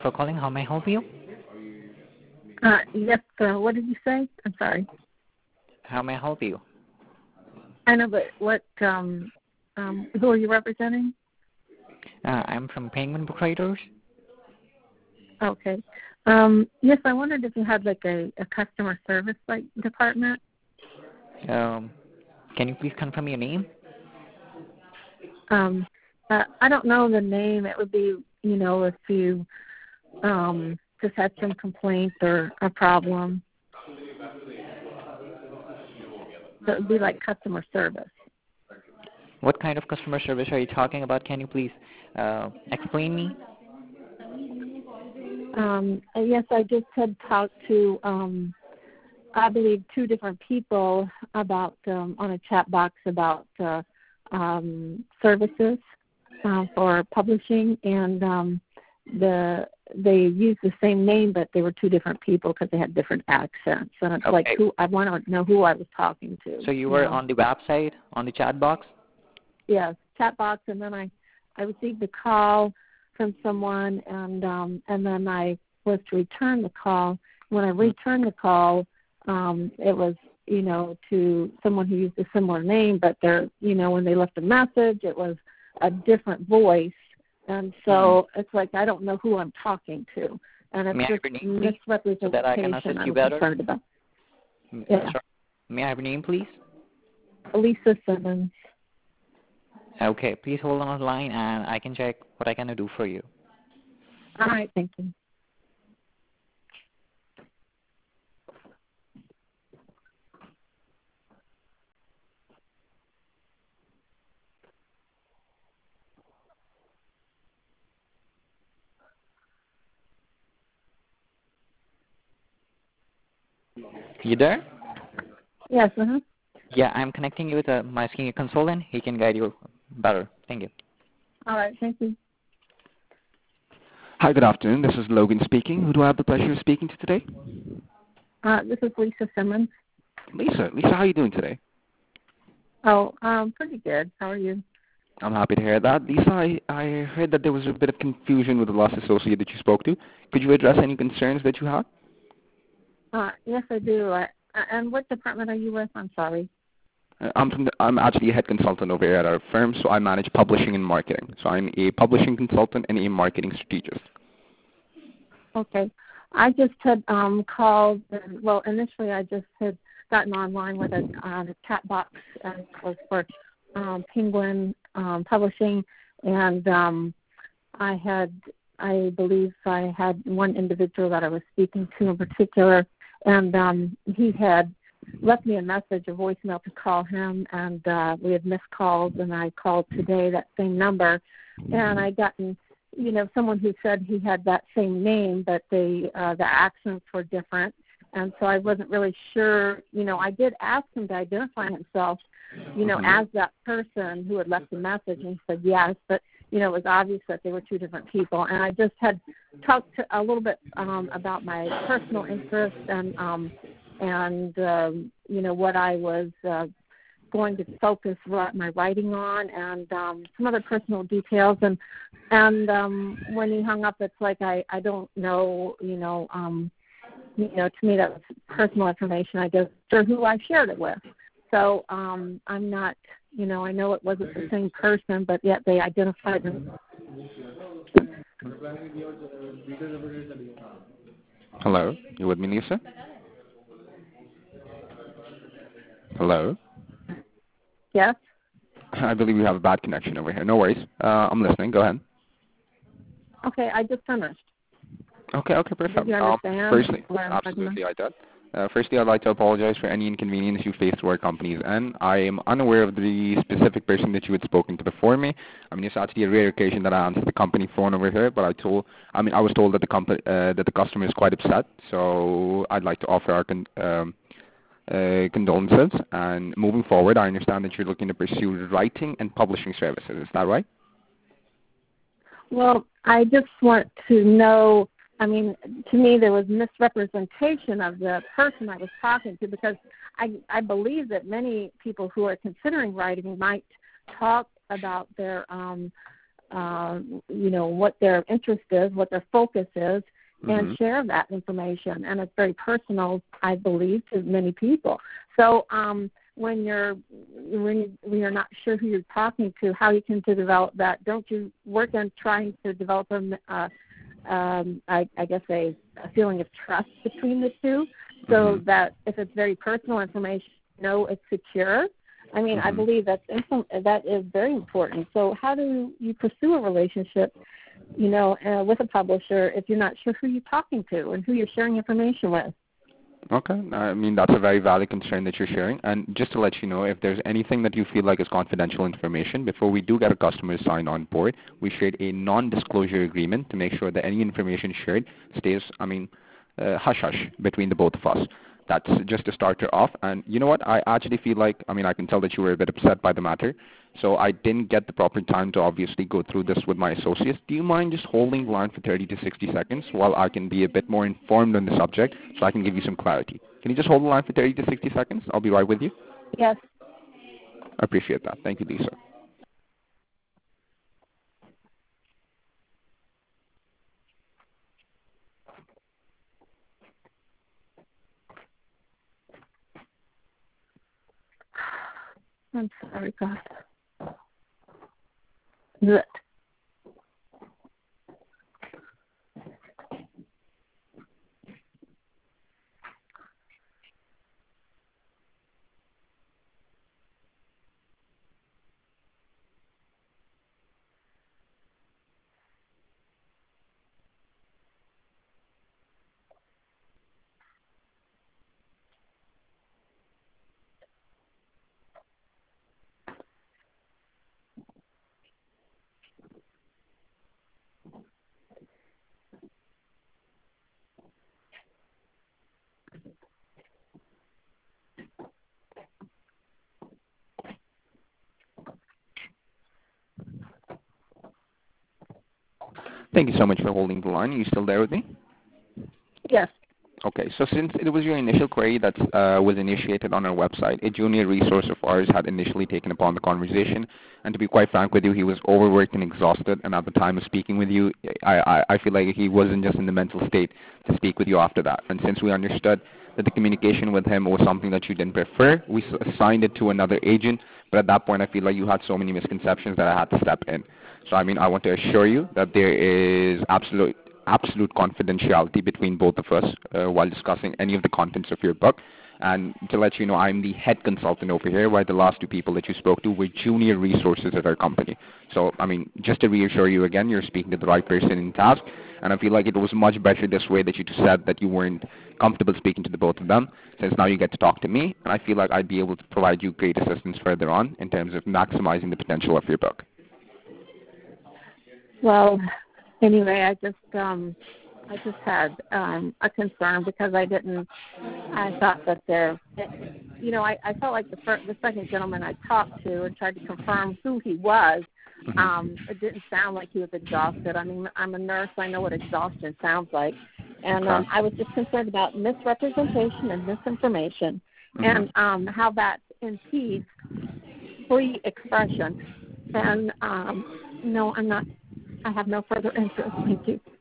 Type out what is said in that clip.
for calling. How may I help you? Yes, what did you say? I'm sorry. How may I help you? I know, but who are you representing? I'm from Penguin Proprietors. Okay. Yes, I wondered if you had like a customer service department. Can you please confirm your name? I don't know the name. It would be, if you just had some complaint or a problem. So it would be like customer service. What kind of customer service are you talking about? Can you please explain me? Yes, I just had talked to, I believe, two different people about on a chat box about services for publishing, and they used the same name, but they were two different people because they had different accents. And it's like, I want to know who I was talking to. So you were on the website, on the chat box? Yes, chat box, and then I received a call from someone, and then I was to return the call. When I returned the call, it was, to someone who used a similar name, but when they left a message, it was a different voice. And so it's like I don't know who I'm talking to. And it's just misrepresentation so that I can assist you better? About. Yeah. Sorry. May I have your name, please? Lisa Simmons. Okay, please hold on the line, and I can check what I can do for you. All right, thank you. You there? Yes, Yeah, I'm connecting you with my senior consultant. He can guide you better. Thank you. All right, thank you. Hi, good afternoon. This is Logan speaking. Who do I have the pleasure of speaking to today? This is Lisa Simmons. Lisa, how are you doing today? Oh, pretty good. How are you? I'm happy to hear that. Lisa, I heard that there was a bit of confusion with the last associate that you spoke to. Could you address any concerns that you had? Yes, I do. And what department are you with? I'm sorry. I'm actually a head consultant over here at our firm, so I manage publishing and marketing. So I'm a publishing consultant and a marketing strategist. Okay. I just had called, well, initially I just had gotten online with a chat box, and it was for Penguin Publishing, and I believe I had one individual that I was speaking to in particular, and he had left me a message, a voicemail to call him, and we had missed calls, and I called today, that same number, and I gotten, someone who said he had that same name, but the accents were different, and so I wasn't really sure. I did ask him to identify himself, as that person who had left the message, and he said yes, but it was obvious that they were two different people, and I just had talked a little bit about my personal interest and what I was going to focus my writing on, and some other personal details. And when he hung up, it's like I don't know, to me that was personal information. I guess sure who I shared it with. So I'm not, I know it wasn't the same person, but yet they identified him. Hello, you with me, Lisa? Hello? Yes? I believe we have a bad connection over here. No worries. I'm listening. Go ahead. Okay, I just finished. Okay, perfect. Did you understand? Firstly, absolutely, I did. Firstly, I'd like to apologize for any inconvenience you faced through our company's end. I am unaware of the specific person that you had spoken to before me. I mean, it's actually a rare occasion that I answer the company phone over here, but I was told that the customer is quite upset. So I'd like to offer our condolences. And moving forward, I understand that you're looking to pursue writing and publishing services. Is that right? Well, I just want to know. I mean, to me, there was misrepresentation of the person I was talking to, because I believe that many people who are considering writing might talk about their what their interest is, what their focus is, and share that information. And it's very personal, I believe, to many people. So when you're not sure who you're talking to, how you can develop that, don't you work on trying to develop a feeling of trust between the two, so that if it's very personal information, it's secure. I mean, I believe that is very important. So how do you pursue a relationship, with a publisher if you're not sure who you're talking to and who you're sharing information with? Okay. I mean, that's a very valid concern that you're sharing. And just to let you know, if there's anything that you feel like is confidential information, before we do get a customer to sign on board, we shared a non-disclosure agreement to make sure that any information shared stays, hush-hush between the both of us. That's just to start her off. And you know what? I actually feel like, I can tell that you were a bit upset by the matter. So I didn't get the proper time to obviously go through this with my associates. Do you mind just holding the line for 30 to 60 seconds while I can be a bit more informed on the subject so I can give you some clarity? Can you just hold the line for 30 to 60 seconds? I'll be right with you. Yes. I appreciate that. Thank you, Lisa. I'm sorry, God. Good. Thank you so much for holding the line. Are you still there with me? Yes. Okay, so since it was your initial query that was initiated on our website, a junior resource of ours had initially taken upon the conversation, and to be quite frank with you, he was overworked and exhausted, and at the time of speaking with you, I feel like he wasn't just in the mental state to speak with you after that. And since we understood that the communication with him was something that you didn't prefer, we assigned it to another agent, but at that point I feel like you had so many misconceptions that I had to step in. So I want to assure you that there is absolute confidentiality between both of us while discussing any of the contents of your book. And to let you know, I'm the head consultant over here, while the last two people that you spoke to were junior resources at our company. So, just to reassure you again, you're speaking to the right person in task. And I feel like it was much better this way that you said that you weren't comfortable speaking to the both of them, since now you get to talk to me. And I feel like I'd be able to provide you great assistance further on in terms of maximizing the potential of your book. Well, anyway, I just had a concern because I thought that I felt like the second gentleman I talked to and tried to confirm who he was, it didn't sound like he was exhausted. I'm a nurse. I know what exhaustion sounds like. And I was just concerned about misrepresentation and misinformation and how that impedes free expression. And no, I'm not. I have no further interest. Thank you.